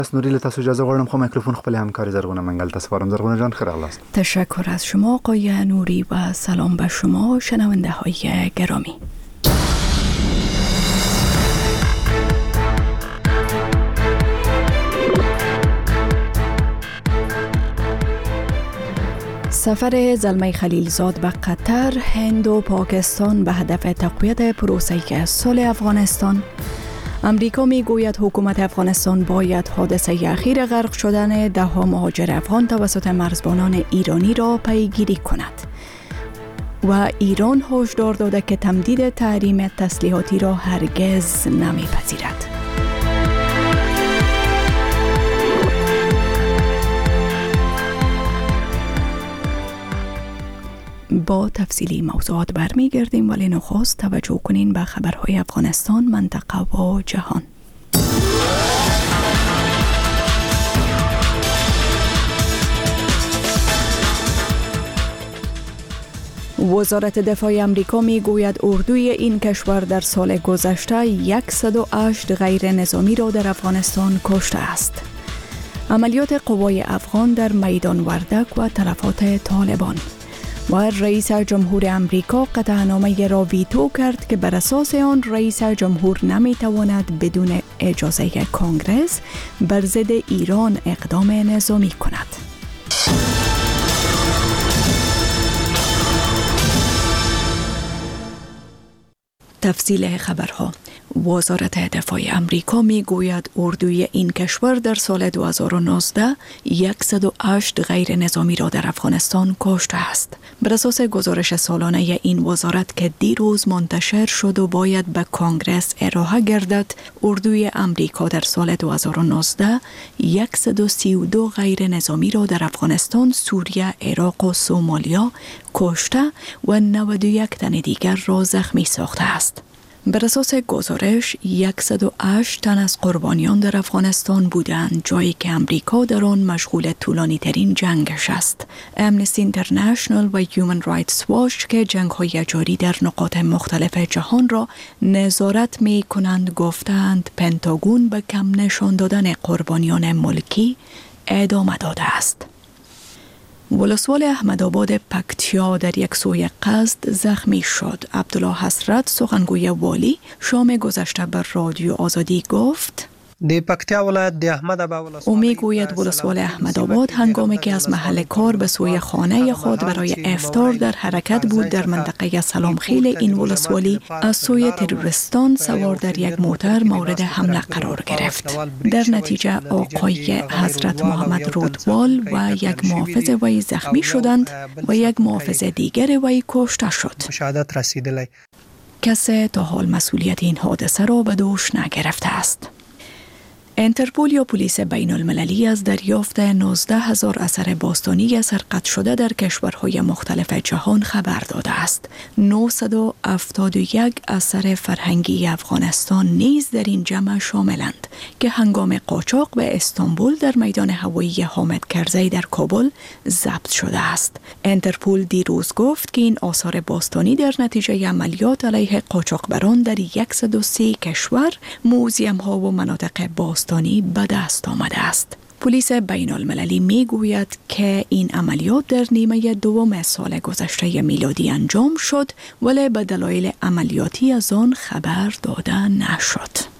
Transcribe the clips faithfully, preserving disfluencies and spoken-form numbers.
بس نوری لتاسو اجازه غواړم خو میکروفون خپل همکار زرغونه منگل تسپارم. زرغونه جان خیر اغلاست. تشکر از شما آقای نوری و سلام به شما شنونده های گرامی. سفر زلمه خلیلزاد به قطر، هند و پاکستان به هدف تقویت پروسه صلح افغانستان. امریکا می گوید حکومت افغانستان باید حادثه اخیر غرق شدن ده ها مهاجر افغان توسط مرزبانان ایرانی را پیگیری کند. و ایران هشدار داده که تمدید تحریم تسلیحاتی را هرگز نمیپذیرد. با تفصیلی موضوعات برمیگردیم، ولی نخست توجه کنین به خبرهای افغانستان، منطقه و جهان. وزارت دفاع امریکا می گوید اردوی این کشور در سال گذشته صد و هشت غیر نظامی را در افغانستان کشته است. عملیات قوای افغان در میدان وردک و تلفات طالبان. و رئیس جمهور امریکا قطعنامه را ویتو کرد که بر اساس آن رئیس جمهور نمیتواند بدون اجازه کنگره بر ضد ایران اقدام نظامی کند. تفصیل خبرها. وزارت دفاع امریکا می گوید اردوی این کشور در سال دو هزار و نوزده صد و هشت غیر نظامی را در افغانستان کشته است. بر اساس گزارش سالانه این وزارت که دیروز منتشر شد و باید به کنگره ارائه گردد، اردوی امریکا در سال دو هزار و نوزده صد و سی و دو غیر نظامی را در افغانستان، سوریه، عراق و سومالیا کشته و نود و یک تن دیگر را زخمی ساخته است. بر اساس گزارش صد و هشت تن از قربانیان در افغانستان بودند، جایی که امریکا در آن مشغول طولانی ترین جنگش است. امنستی اینترنشنال و هیومن رایتس واچ که جنگ های جاری در نقاط مختلف جهان را نظارت می کنند گفتند پنتاگون به کم نشان دادن قربانیان ملکی ادامه داده است. ولسوال احمدآباد پکتیا در یک سوی قصد زخمی شد. عبدالله حسرت سخنگوی والی شام گذشته بر رادیو آزادی گفت د پکتیا ولایت د احمدآباد ولسوالی او میگوید ولسوال احمدآباد هنگامی که از محل کار به سوی خانه خود برای افطار در حرکت بود در منطقه سلامخیل این ولسوالی از سوی تروریستان سوار در یک موتر مورد حمله قرار گرفت. در نتیجه آقای حضرت محمد رودوال و یک محافظ وی زخمی شدند و یک محافظ دیگر وی کشته شد. شهادت رسیدلی. کسی تا حال مسئولیت این حادثه را به دوش نگرفته است. انترپول یا پلیس بین المللی از دریافت نوزده هزار اثر باستانی سرقت شده در کشورهای مختلف جهان خبر داده است. نهصد و هفتاد و یک اثر فرهنگی افغانستان نیز در این جمع شاملند که هنگام قاچاق به استانبول در میدان هوایی حامد کرزی در کابل ضبط شده است. انترپول دیروز گفت که این آثار باستانی در نتیجه عملیات علیه قاچاقبران در صد و سی کشور، موزیم ها و مناطق باستانی به دست آمده است. پلیس بین المللی می گوید که این عملیات در نیمه دوم سال گذشته میلادی انجام شد، ولی به دلایل عملیاتی از آن خبر داده نشد.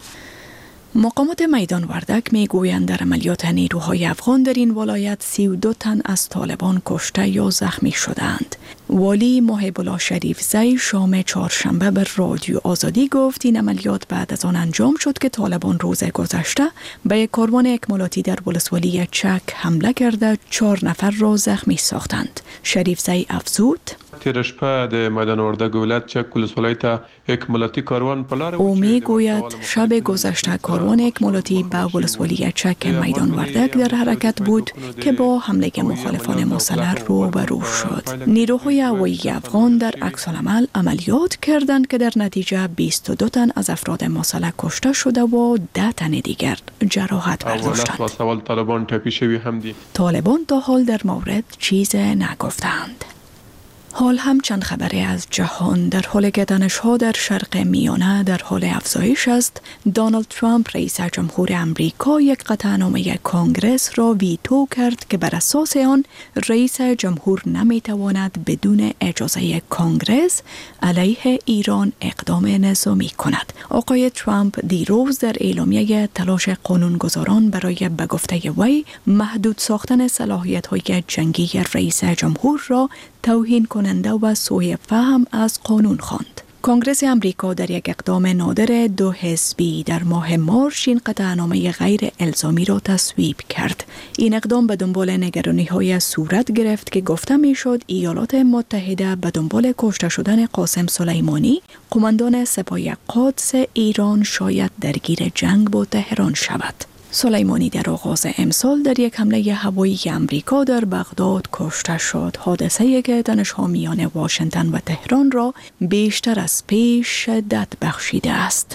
مقامات میدان وردک می گویند در عملیات نیروهای افغان در این ولایت سی و دو تن از طالبان کشته یا زخمی شدند. والی محب الله شریف زی شام چهارشنبه بر رادیو آزادی گفت این عملیات بعد از آن انجام شد که طالبان روز گذشته به یک کاروان اکمالاتی در ولسوالی چک حمله کرده چهار نفر را زخمی ساختند. شریف زی افزود تیر شپه د میدان وردک ولایت چک ولسوالی ته اکمالاتی کاروان په لار او می گوید شب گذشته کاروان اکمالاتی به ولسوالی چک میدان وردک در حرکت بود که با حمله مخالفان مسلح روبرو شد. نیروهای هوایی افغان در عکس‌العمل عملیات کردند که در نتیجه بیست و دو تن از افراد مسلح کشته شده و ده تن دیگر جراحت برداشتند. طالبان تا حال در مورد چیز نگفتند. حال هم چند خبری از جهان. در حالی که تنش‌ها در شرق میانه در حال افزایش است، دونالد ترامپ رئیس جمهور امریکا یک قطعنامه کانگرس را ویتو کرد که بر اساس آن رئیس جمهور نمیتواند بدون اجازه کانگرس علیه ایران اقدام نظامی کند. آقای ترامپ دیروز در اعلامیه تلاش قانونگذاران برای به گفته وی محدود ساختن صلاحیت‌های جنگی رئیس جمهور را توهین کننده و سوء فهم از قانون خواند. کنگرس امریکا در یک اقدام نادر دو حزبی در ماه مارس این قطعنامه غیر الزامی را تصویب کرد. این اقدام به دنبال نگرانی‌های صورت گرفت که گفته می‌شد ایالات متحده به دنبال کشته شدن قاسم سلیمانی، قماندان سپاه قدس ایران، شاید درگیر جنگ با تهران شود. سلیمانی در آغاز امسال در یک حمله هوایی امریکا در بغداد کشته شد. حادثه‌ای که تنش‌ها میان واشنگتن و تهران را بیشتر از پیش شدت بخشیده است.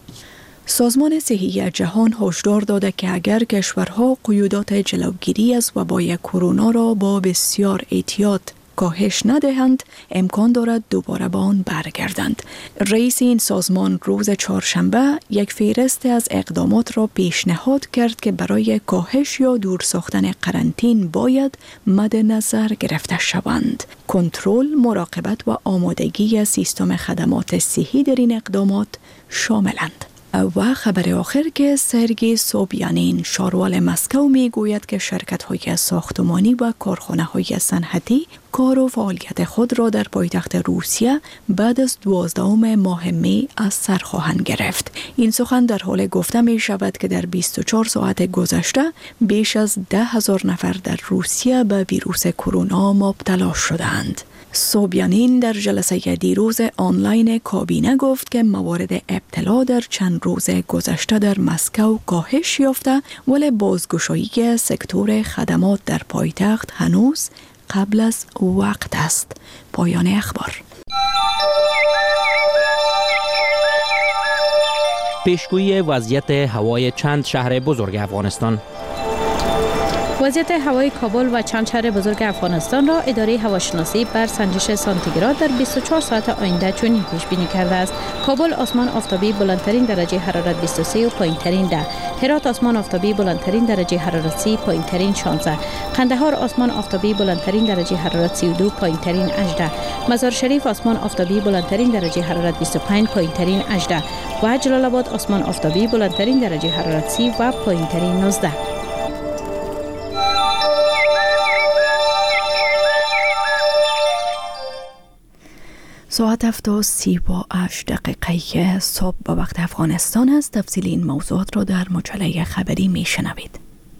سازمان صحی جهان هشدار داده که اگر کشورها قیودات جلوگیری از وبای کرونا را با بسیار احتیاط کاهش ندهند، امکان دارد دوباره به آن برگردند. رئیس این سازمان روز چهارشنبه یک فهرست از اقدامات را پیشنهاد کرد که برای کاهش یا دور ساختن قرنطین باید مد نظر گرفته شوند. کنترل، مراقبت و آمادگی سیستم خدمات صحی در این اقدامات شاملند. و خبر آخر که سرگی سوبیانین شاروال مسکو می گوید که شرکت‌های ساختمانی و کارخانه‌های صنعتی کار و فعالیت خود را در پایتخت روسیه بعد از دوازدهم ماه می از سر خواهند گرفت. این سخن در حال گفته می شود که در بیست و چهار ساعت گذشته بیش از ده هزار نفر در روسیه به ویروس کرونا مبتلا شدند. سوبیانین در جلسه دیروز آنلاین کابینه گفت که موارد ابتلا در چند روز گذشته در مسکو کاهش یافته، ولی بازگشایی سکتور خدمات در پایتخت هنوز قبل از وقت است. پایان اخبار. پیشگویی وضعیت هوای چند شهر بزرگ افغانستان. وضعیت هوای کابل و چند شهر بزرگ افغانستان را اداره هواشناسی بر سنجش سانتیگراد در بیست و چهار ساعت آینده چنین پیش بینی کرده است: کابل آسمان آفتابی بلندترین درجه حرارت بیست و سه و پایینترین ده، هرات آسمان آفتابی بلندترین درجه حرارت سی، پایینترین شانزده، قندهار آسمان آفتابی بلندترین درجه حرارت سی و دو، پایینترین هجده، مزار شریف آسمان آفتابی بلندترین درجه حرارت بیست و پنج، پایینترین هجده و جلال آباد آسمان آفتابی بلندترین درجه حرارت سی و پایینترین نوزده. ساعت هفت و سی و هشت دقیقه صبح به وقت افغانستان است. تفصیل این موضوعات را در مجله خبری می شنوید.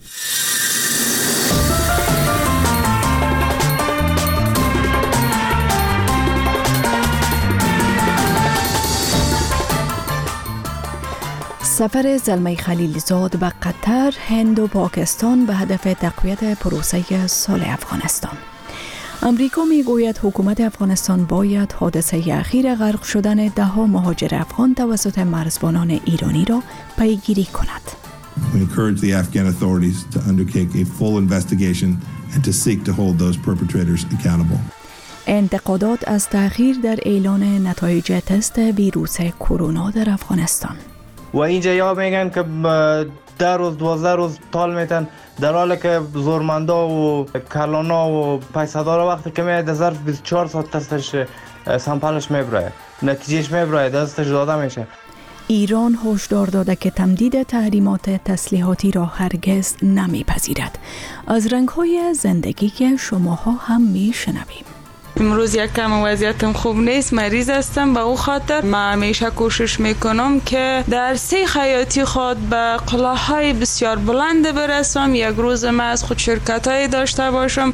سفر زلمه خلیلزاد به قطر، هند و پاکستان به هدف تقویت پروسه صلح افغانستان. امریکا می گوید حکومت افغانستان باید حادثه اخیر غرق شدن ده ها مهاجر افغان توسط مرزبانان ایرانی را پیگیری کند. We encourage the Afghan authorities to undertake a full investigation and to seek to hold those perpetrators accountable. انتقادات از تأخیر در اعلان نتایج تست ویروس کرونا در افغانستان. و اینجا یا میگن که ده روز دوازده روز طال میتن، در حالی که زورمندا و کلانا و پیسدارا وقتی که میاد در ظرف بیست و چهار ساعت تستش سامپلش میبره، نتیجهش میبره، دستش داده میشه. ایران هشدار داده که تمدید تحریمات تسلیحاتی را هرگز نمیپذیرد. از رنگ‌های زندگی که شماها هم میشنویم. امروز یک کم وضعیتم خوب نیست، مریض هستم، به او خاطر من همیشه کوشش میکنم که در سه حیاتی خود به قله‌های بسیار بلند برسم. یک روز من از خود شرکت‌های داشته باشم.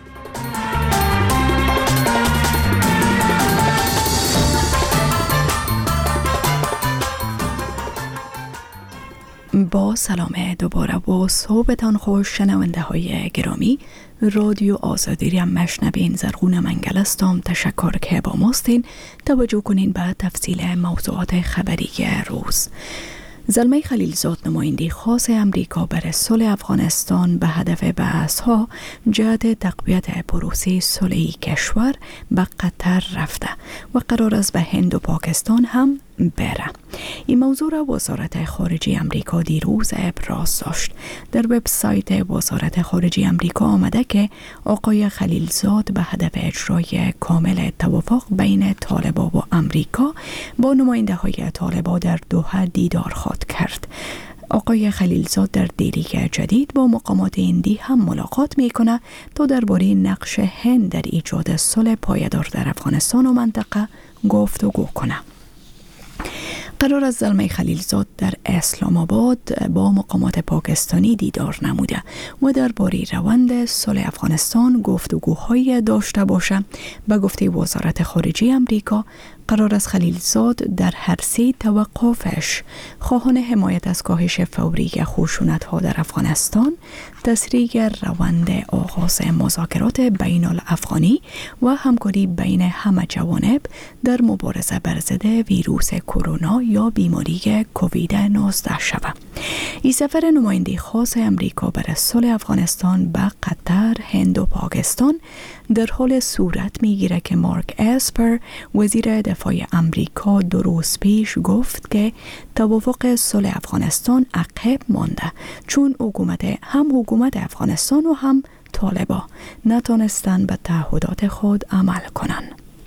با سلام دوباره و صحبتان خوش شنونده های گرامی. رادیو آزادی را مشنوین. زرغون منگل هستم. تشکر که با ماستین. توجه کنین به تفصیل موضوعات خبری روز. زلمه خلیلزاد نماینده خاص امریکا برای صلح افغانستان به هدف بحث‌ها جهت تقویت پروسه صلحی کشور به قطر رفته و قرار است به هند و پاکستان هم بره. این موضوع را وزارت خارجه امریکا دیروز ابراز داشت. در وبسایت وزارت خارجه امریکا آمده که آقای خلیلزاد به هدف اجرای کامل توافق بین طالبان و امریکا با نماینده های طالبان در دوحه دیدار خواهد کرد. آقای خلیلزاد در دیدار جدید با مقامات هندی هم ملاقات میکنه تا درباره نقش هند در ایجاد صلح پایدار در افغانستان و منطقه گفتگو کنه. قرار است زلمه خلیلزاد در اسلام آباد با مقامات پاکستانی دیدار نموده و درباره روند صلح افغانستان گفتگوهای داشته باشه. به گفته وزارت خارجه امریکا قرار است خلیلزاد در هر سه توقفش خواهان حمایت از کاهش فوری خشونت‌ها در افغانستان، تسریع روند آغاز مذاکرات بین الافغانی و همکاری بین همه جوانب در مبارزه بر ضد ویروس کرونا یا بیماری کووید نوزده شود. این سفر نماینده خاص امریکا برای صلح افغانستان به قطر، هند و پاکستان در حال صورت میگیره که مارک اسپر وزیر دفاع امریکا دو روز پیش گفت که توافق صلح افغانستان عقب مانده چون حکومت هم حکومت افغانستان و هم طالبان نتونستن به تعهدات خود عمل کنند.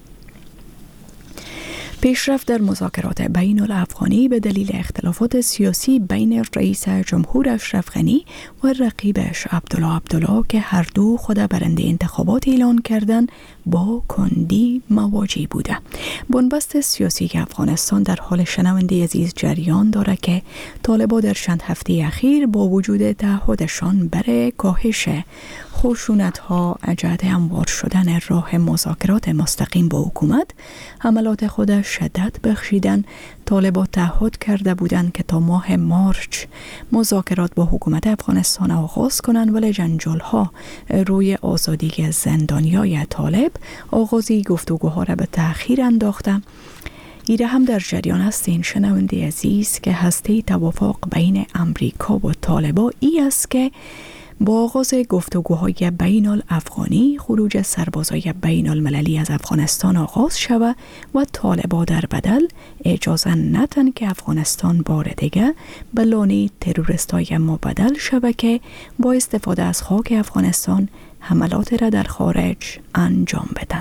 پیشرفت در مذاکرات بین الافغانی به دلیل اختلافات سیاسی بین رئیس جمهور اشرف غنی و رقیبش عبدالله عبدالله که هر دو خود برنده انتخابات اعلان کردند با کندی مواجه بوده. بنبست سیاسی افغانستان در حال شنونده عزیز جریان داره که طالبان در چند هفته اخیر با وجود تعهدشان برای کاهش خشونت‌ها جهت هموار شدن راه مذاکرات مستقیم با حکومت حملات خود شدت بخشیدن. طالبان تعهد کرده بودند که تا ماه مارچ مذاکرات با حکومت افغانستان آغاز کنند، ولی جنجال‌ها روی آزادی زندانیای طالب آغازی گفتگوها را به تأخیر انداخته. ایره هم در جریان هستین شنونده عزیز که هسته توافق بین امریکا و طالبان ای است که با آغاز گفتگوهای بین الافغانی خروج سربازای بین المللی از افغانستان آغاز شود و طالبان در بدل اجازه ندن که افغانستان بار دیگه به لانه تروریستای مبدل شود که با استفاده از خاک افغانستان حملات را در خارج انجام بدن.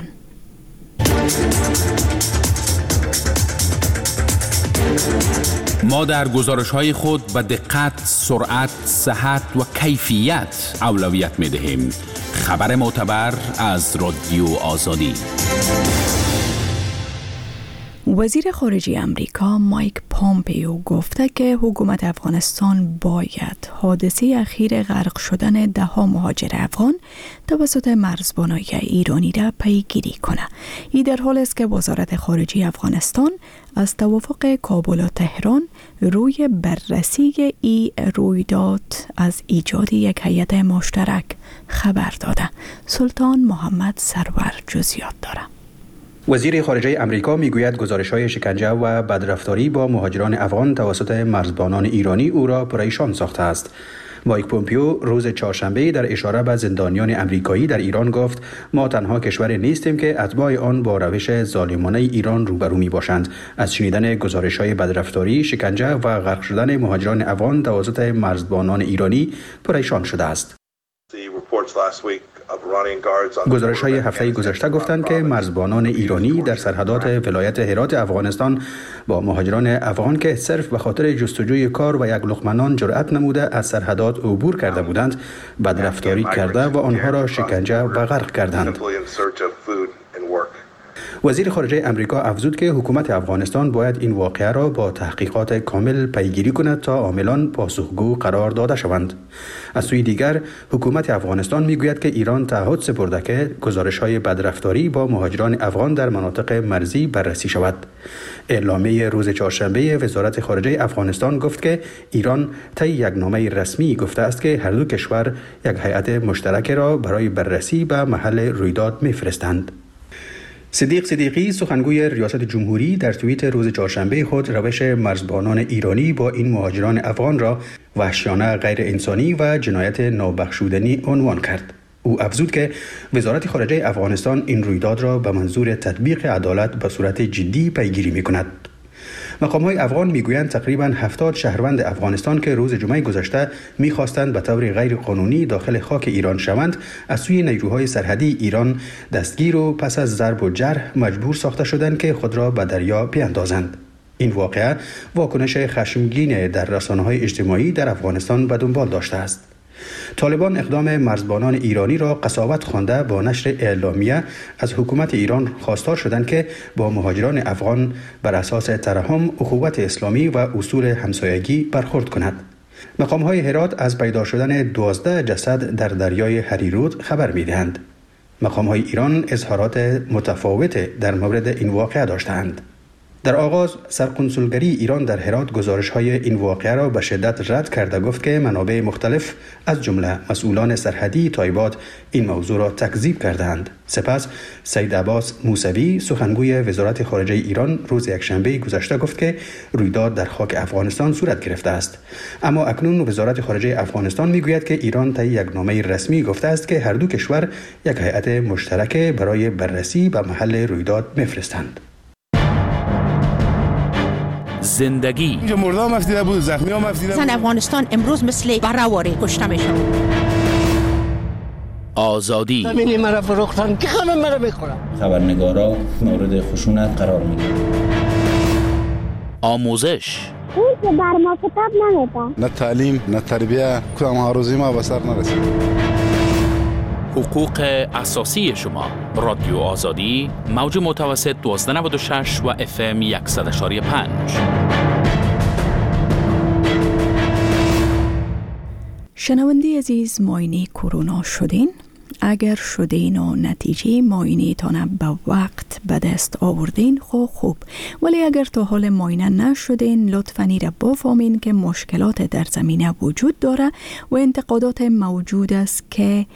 ما در گزارش‌های خود به دقت، سرعت، صحت و کیفیت اولویت می‌دهیم. خبر معتبر از رادیو آزادی. وزیر خارجه امریکا مایک پامپیو گفته که حکومت افغانستان باید حادثه اخیر غرق شدن ده ها مهاجر افغان توسط مرزبانای ایرانی را پیگیری کنه. این در حال است که وزارت خارجه افغانستان از توافق کابل و تهران روی بررسی ای رویداد از ایجاد یک هیئت مشترک خبر داده. سلطان محمد سرور جزئیات داره. وزیر خارجه امریکا میگوید گزارش‌های شکنجه و بدرفتاری با مهاجران افغان توسط مرزبانان ایرانی او را پریشان ساخته است. مایک پومپیو روز چهارشنبه در اشاره به زندانیان امریکایی در ایران گفت ما تنها کشوری نیستیم که اتباع آن با روش ظالمانه ایران روبرو می باشند. از شنیدن گزارش‌های بدرفتاری، شکنجه و غرق شدن مهاجران افغان توسط مرزبانان ایرانی پریشان شده است. گزارش های هفته گذشته گفتند که مرزبانان ایرانی در سرحدات ولایت هرات افغانستان با مهاجران افغان که صرف به خاطر جستجوی کار و یک لقمه نان جرأت نموده از سرحدات عبور کرده بودند، بدرفتاری کرده و آنها را شکنجه و غرق کردند. وزیر خارجه امریکا افزود که حکومت افغانستان باید این واقعه را با تحقیقات کامل پیگیری کند تا عاملان پاسخگو قرار داده شوند. از سوی دیگر حکومت افغانستان میگوید که ایران تعهد سپرده که گزارش‌های بدرفتاری با مهاجران افغان در مناطق مرزی بررسی شود. اعلامیه روز چهارشنبه وزارت خارجه افغانستان گفت که ایران طی یک نامه رسمی گفته است که هر دو کشور یک هیئت مشترک را برای بررسی به محل رویداد می‌فرستند. صدیق صدیقی سخنگوی ریاست جمهوری در توییت روز چهارشنبه خود روش مرزبانان ایرانی با این مهاجران افغان را وحشیانه، غیر انسانی و جنایت نابخشودنی عنوان کرد. او افزود که وزارت خارجه افغانستان این رویداد را به منظور تطبیق عدالت به صورت جدی پیگیری می‌کند. مقام‌های افغان میگویند تقریباً هفتاد شهروند افغانستان که روز جمعه گذشته می‌خواستند به طور غیر قانونی داخل خاک ایران شوند، از سوی نیروهای سرحدی ایران دستگیر و پس از ضرب و جرح مجبور ساخته شدند که خود را به دریا بیاندازند. این واقعه واکنش خشمگین در رسانه‌های اجتماعی در افغانستان به دنبال داشته است. طالبان اقدام مرزبانان ایرانی را قساوت خوانده با نشر اعلامیه از حکومت ایران خواستار شدند که با مهاجران افغان بر اساس ترحم، اخوت اسلامی و اصول همسایگی برخورد کند. مقام‌های هرات از پیدا شدن دوازده جسد در دریای هریرود خبر می‌دهند. مقام‌های ایران اظهارات متفاوت در مورد این واقعه داشتند. در آغاز سرقنسولگری ایران در هرات گزارش‌های این واقعه را به شدت رد کرده گفت که منابع مختلف از جمله مسئولان سرحدی تایبات این موضوع را تکذیب کردند. سپس سید عباس موسوی سخنگوی وزارت خارجه ایران روز یکشنبه گذشته گفت که رویداد در خاک افغانستان صورت گرفته است. اما اکنون وزارت خارجه افغانستان میگوید که ایران طی یک نامه رسمی گفته است که هر دو کشور یک هیئت مشترک برای بررسی به محل رویداد میفرستند. زندگی اینجا مرده هم افتیده بود، زخمی هم افتیده بود. زن افغانستان امروز مثل برآوری کشته میشن. آزادی زمینی مرا فروختن که همه مرا میخورن. خبرنگارا مورد خشونت قرار میگیرن. آموزش اون که بر ما کتاب نمیده. نه تعلیم نه تربیه، کدام هاروزی ما به سر نرسید. حقوق اساسی شما. رادیو آزادی، موج متوسط دوازده نود و شش و اف ام صد و یک و پنج. شنونده عزیز، معاینه کرونا شدین؟ اگر شدین و نتیجه معاینه تان به وقت به دست آوردین خو خوب، ولی اگر تا حال معاینه نشدین لطفاً ایره بفهمین که مشکلات در زمینه وجود داره و انتقادات موجود است که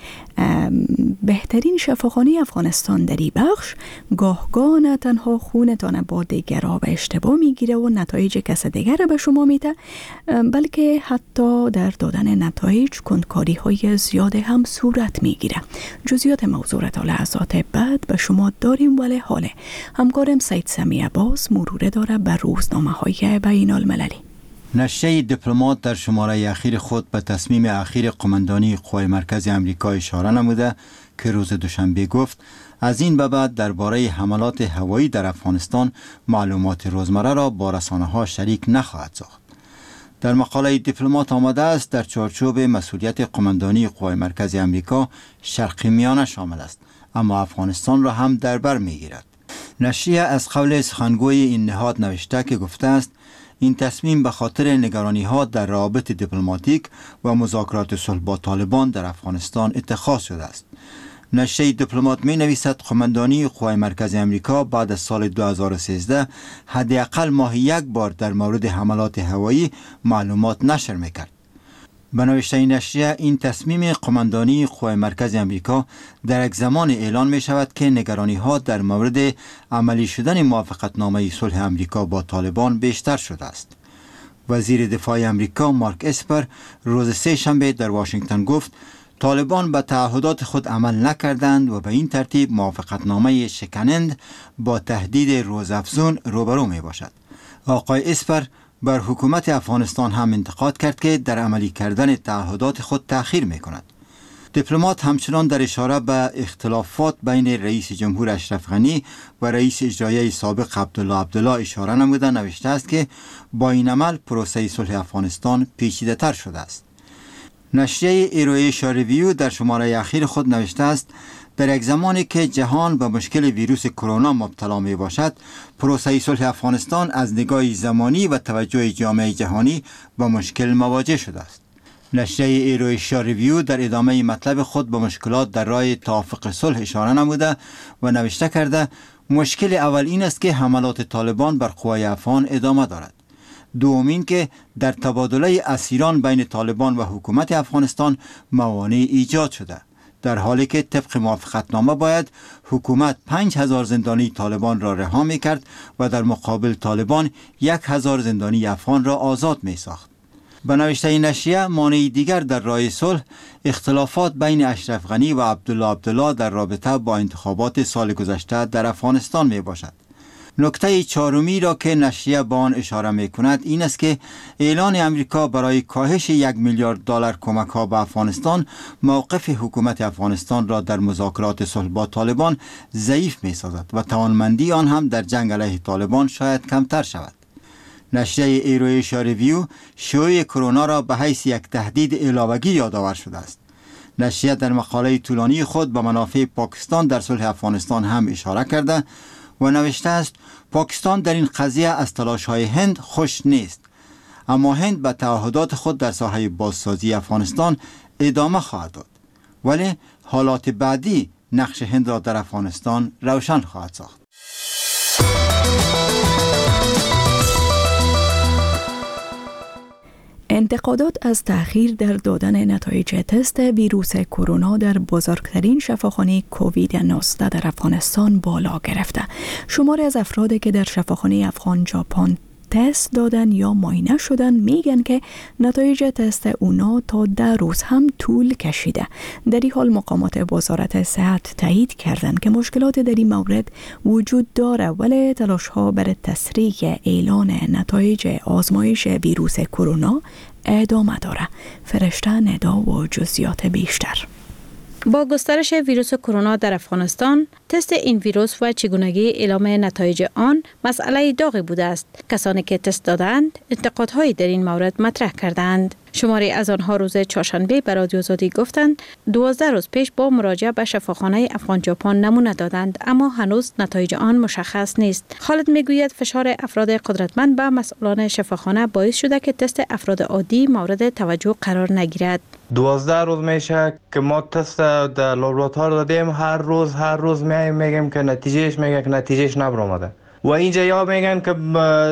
بهترین شفاخانه افغانستان در این بخش گاه گاه نه تنها خونتان با دیگرها به اشتباه میگیره و نتایج کس دیگر به شما میده، بلکه حتی در دادن نتایج کندکاری های زیاد هم صورت میگیره. جزئیات موضوع تا لحظات بعد به شما داریم، ولی حاله همکارم سید سمی عباس مروره داره به روزنامه های بین المللی. نشریه دیپلمات در شماره اخیر خود به تصمیم اخیر قماندانی قوای مرکزی آمریکا اشاره نموده که روز دوشنبه گفت از این به بعد درباره حملات هوایی در افغانستان معلومات روزمره را با رسانه‌ها شریک نخواهد ساخت. در مقاله دیپلمات آمده است در چارچوب مسئولیت قماندانی قوای مرکزی آمریکا شرق میانه شامل است، اما افغانستان را هم در بر میگیرد. نشریه از قول سخنگوی این نهاد نوشته که گفته است این تصمیم به خاطر نگرانی‌ها در روابط دیپلماتیک و مذاکرات صلح با طالبان در افغانستان اتخاذ شده است. نشریه دیپلمات می نویسد قماندانی قوای مرکزی آمریکا بعد از سال دو هزار و سیزده حداقل ماهی یک بار در مورد حملات هوایی معلومات نشر میکرد. به نوشته نشریه این تصمیم قماندانی قوای مرکزی آمریکا در یک زمان اعلان می شود که نگرانی ها در مورد عملی شدن موافقتنامه صلح آمریکا با طالبان بیشتر شده است. وزیر دفاع آمریکا مارک اسپر روز سه شنبه در واشنگتن گفت طالبان به تعهدات خود عمل نکردند و به این ترتیب موافقتنامه شکنند با تهدید روزافزون روبرو می باشد. آقای اسپر بر حکومت افغانستان هم انتقاد کرد که در عملی کردن تعهدات خود تأخیر می کند. دیپلمات همچنان در اشاره به اختلافات بین رئیس جمهور اشرف غنی و رئیس اجرایی سابق عبدالله عبدالله اشاره نموده نوشته است که با این عمل پروسه صلح افغانستان پیچیده تر شده است. نشریه ایرویشا ریویو در شماره اخیر خود نوشته است در یک زمانی که جهان به مشکل ویروس کرونا مبتلا می باشد، پروسه صلح افغانستان از نگاه زمانی و توجه جامعه جهانی با مشکل مواجه شده است. نشریه ایرویشا ریویو در ادامه مطلب خود به مشکلات در راه توافق صلح اشاره نموده و نوشته کرده مشکل اول این است که حملات طالبان بر قوای افغان ادامه دارد. دومین که در تبادله اسیران بین طالبان و حکومت افغانستان موانع ایجاد شده. در حالی که طبق موافقتنامه باید حکومت پنج هزار زندانی طالبان را رها می کرد و در مقابل طالبان یک هزار زندانی افغان را آزاد می ساخت. به نوشته نشریه، مانع دیگر در راه صلح اختلافات بین اشرف غنی و عبدالله عبدالله در رابطه با انتخابات سال گذشته در افغانستان می باشد. نکته چهارمی را که نشریه با آن اشاره می کند این است که اعلان امریکا برای کاهش یک میلیارد دلار کمک ها به افغانستان موقف حکومت افغانستان را در مذاکرات صلح با طالبان ضعیف می سازد و توانمندی آن هم در جنگ علیه طالبان شاید کمتر شود. نشریه ایرویشیا ریویو شیوع کرونا را به حیث یک تهدید علاوگی یادآور شده است. نشریه در مقاله طولانی خود به منافع پاکستان در صلح افغانستان هم اشاره کرده و نوشته است پاکستان در این قضیه از تلاش‌های هند خوش نیست، اما هند به تعهدات خود در ساحه بازسازی افغانستان ادامه خواهد داد، ولی حالات بعدی نقش هند را در افغانستان روشن خواهد ساخت. انتقادات از تأخیر در دادن نتایج تست ویروس کرونا در بزرگترین شفاخانه کووید نوزده در افغانستان بالا گرفته. شماری از افرادی که در شفاخانه افغان ژاپن تست دادن یا معاینه شدن میگن که نتایج تست اونا تا ده روز هم طول کشیده. در این حال مقامات وزارت صحت تایید کردن که مشکلات در این مورد وجود داره، ولی تلاش ها برای تسریع اعلان نتایج آزمایش ویروس کرونا ادامه داره. فرشته ندا و جزئیات بیشتر. با گسترش ویروس کرونا در افغانستان، تست این ویروس و چگونگی اعلام نتایج آن مسئله داغی بوده است. کسانی که تست دادند، انتقادهایی در این مورد مطرح کردند. شماری از آنها روز چهارشنبه به رادیو آزادی گفتند دوازده روز پیش با مراجعه به شفاخانه افغان ژاپن نمونه دادند، اما هنوز نتایج آن مشخص نیست. خالد میگوید فشار افراد قدرتمند به مسئولان شفاخانه باعث شده که تست افراد عادی مورد توجه قرار نگیرد. دوازده روز میشه که ما تست در لابراتوار دادیم، هر روز هر روز میایم میگیم که نتیجهش میگه که نتیجهش نبرآمده و اینجا یا میگن که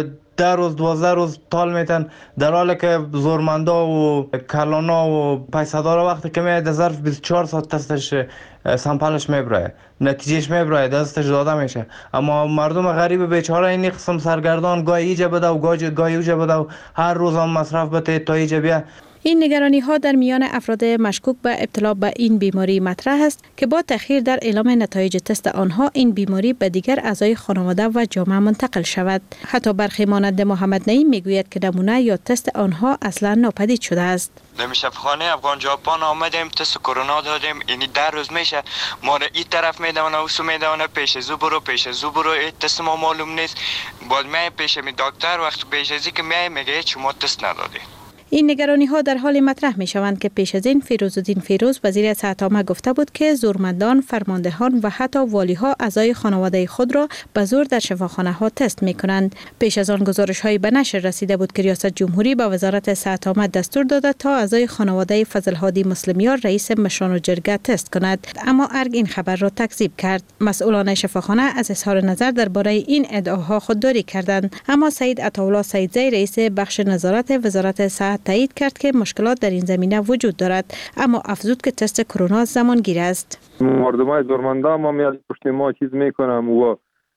ده روز دوازده روز طال میتن، در حالی که زورمندا و کلانا و پیسدارا وقتی که میاد در ظرف بیست و چهار ساعت تستش سامپلش میبره، نتیجهش میبره، دستش داده میشه. اما مردم غریب بیچاره این قسم سرگردان گاهی ایجا بده و گاهی گاهی اوجا بده و هر روز هم مصرف بده تا ایجا بیا. این نگرانی ها در میان افراد مشکوک به ابتلا به این بیماری مطرح است که با تأخیر در اعلام نتایج تست آنها این بیماری به دیگر اعضای خانواده و جامعه منتقل شود. حتی برخی مانند محمد نعیم میگوید که نمونه یا تست آنها اصلا ناپدید شده است. در شفاخانه افغان ژاپن آمدیم، تست کرونا دادیم، اینی در روز میشه ما را این طرف میدونه و سو میدونه، پیش زو برو پیش زو برو، این تست ما معلوم نیست. باز می پیش می دکتر وقت پیش ازی که می میگه شما تست ندادی. این نگرانی ها در حال مطرح می شوند که پیش از این فیروزالدین فیروز وزیر صحت عامه گفته بود که زورمندان، فرماندهان و حتی والی ها اعضای خانواده خود را به زور در شفاخانه ها تست می کنند. پیش از آن گزارش هایی به نشر رسیده بود که ریاست جمهوری به وزارت صحت عامه دستور داده تا اعضای خانواده فضل هادی مسلمیار رئیس مشران و جرگه تست کند، اما ارگ این خبر را تکذیب کرد. مسئولان شفاخانه از اظهار نظر درباره این ادعاها خودداری کردند، اما سید عطاالله سیدزی رئیس بخش نظارت وزارت صحت تایید کرد که مشکلات در این زمینه وجود دارد، اما افزود که تست کرونا زمانگیر است. مردمای زورمندا ما میاد پشت ما چیز میکنم و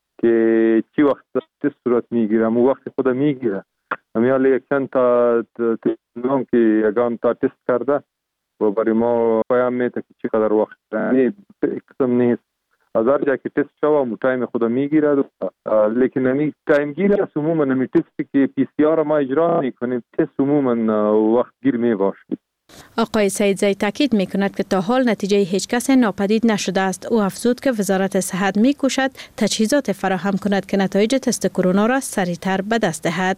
که چی وقت تست صورت میگیرم و وقت خود میگیره میاد یک چند تا تلفن که یگان تا تست کرده و برای ما پیام میده که چقدر وقت یعنی قسم نیست. از هر جا که تست شوه مو تایم خود میگیره، لیکن نمی تایم گیره عموما نمی تستی که پی سی آر ما اجرا میکنیم تست عموما وقت گیر میباشه. آقای سیدزی تاکید میکند که تا حال نتیجه هیچ کس ناپدید نشده است. او افزود که وزارت صحت میکوشد تجهیزات فراهم کند که نتایج تست کرونا را سریعتر به دست دهد.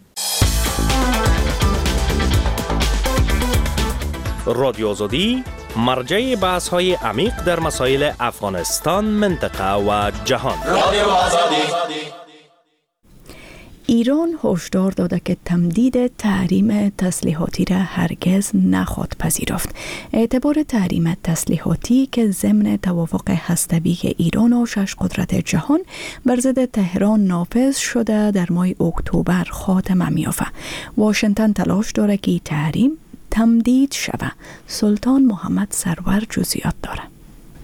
رادیو آزادی مرجع بحث های عمیق در مسائل افغانستان، منطقه و جهان. رادیو آزادی. ایران هشدار داده که تمدید تحریم تسلیحاتی را هرگز نخواهد پذیرفت. اعتبار تحریم تسلیحاتی که ضمن توافق هسته‌ای ایران و شش قدرت جهان بر ضد تهران نافذ شده در ماه اکتبر خاتمه می‌یافت. واشنگتن تلاش دارد که تحریم تمدید شود. سلطان محمد سرور جزئیات دارد.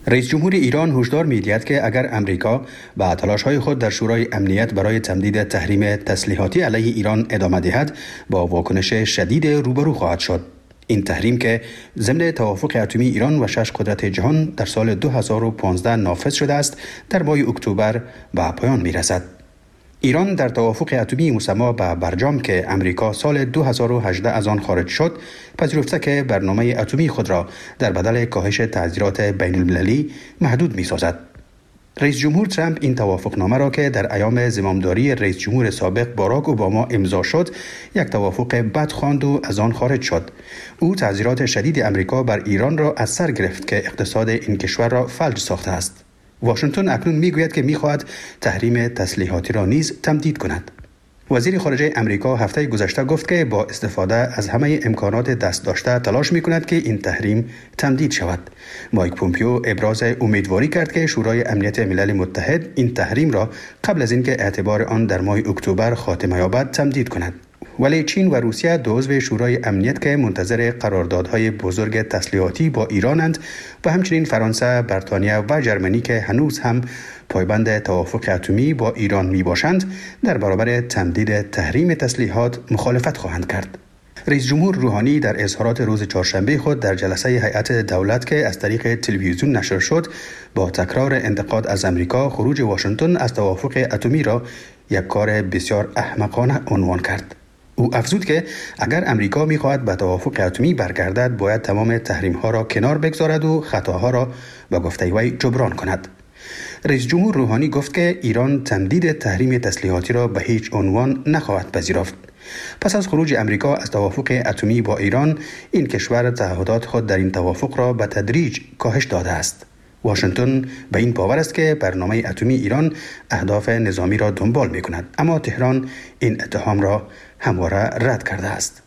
رئیس جمهور ایران هشدار می‌دهد که اگر امریکا با تلاش‌های خود در شورای امنیت برای تمدید تحریم تسلیحاتی علیه ایران ادامه دهد، با واکنش شدید روبرو خواهد شد. این تحریم که ضمن توافق اتمی ایران و شش قدرت جهان در سال دو هزار و پانزده نافذ شده است، در ماه اکتبر به پایان می‌رسد. ایران در توافق اتمی مسما به برجام که امریکا سال دو هزار و هجده از آن خارج شد، پذیرفته که برنامه اتمی خود را در بدل کاهش تعزیرات بین المللی محدود می‌سازد. رئیس جمهور ترامپ این توافقنامه را که در ایام زمامداری رئیس جمهور سابق باراک اوباما امضا شد، یک توافق بد خواند و از آن خارج شد. او تعزیرات شدید امریکا بر ایران را از سر گرفت که اقتصاد این کشور را فلج ساخته است. واشنگتن اکنون میگوید که میخواهد تحریم تسلیحاتی را نیز تمدید کند. وزیر خارجه امریکا هفته گذشته گفت که با استفاده از همه امکانات دست داشته تلاش میکند که این تحریم تمدید شود. مایک پومپیو ابراز امیدواری کرد که شورای امنیت ملل متحد این تحریم را قبل از اینکه اعتبار آن در ماه اکتبر خاتمه یابد تمدید کند. ولی چین و روسیه دو عضو شورای امنیت که منتظر قراردادهای بزرگ تسلیحاتی با ایرانند و همچنین فرانسه، بریتانیا و ژرمنی که هنوز هم پایبند توافق اتمی با ایران می باشند، در برابر تمدید تحریم تسلیحات مخالفت خواهند کرد. رئیس جمهور روحانی در اظهارات روز چهارشنبه خود در جلسه هیئت دولت که از طریق تلویزیون نشر شد، با تکرار انتقاد از امریکا خروج واشنگتن از توافق اتمی را یک کار بسیار احمقانه عنوان کرد. او افزود که اگر امریکا می‌خواهد به توافق اتمی برگردد، باید تمام تحریم‌ها را کنار بگذارد و خطاها را به گفته وی جبران کند. رئیس جمهور روحانی گفت که ایران تمدید تحریم تسلیحاتی را به هیچ عنوان نخواهد پذیرفت. پس از خروج امریکا از توافق اتمی با ایران، این کشور تعهدات خود در این توافق را به تدریج کاهش داده است. واشنگتن به این باور است که برنامه اتمی ایران اهداف نظامی را دنبال می‌کند، اما تهران این اتهام را همواره رد کرده است.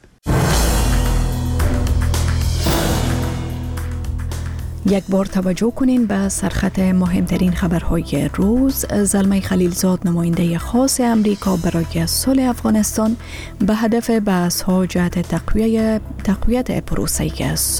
یک بار توجه کنین به سرخط مهمترین خبرهای روز. زلمه خلیلزاد، نماینده خاص امریکا برای صلح افغانستان، به هدف بحث‌ها جهت تقویت تقویت پروسه صلح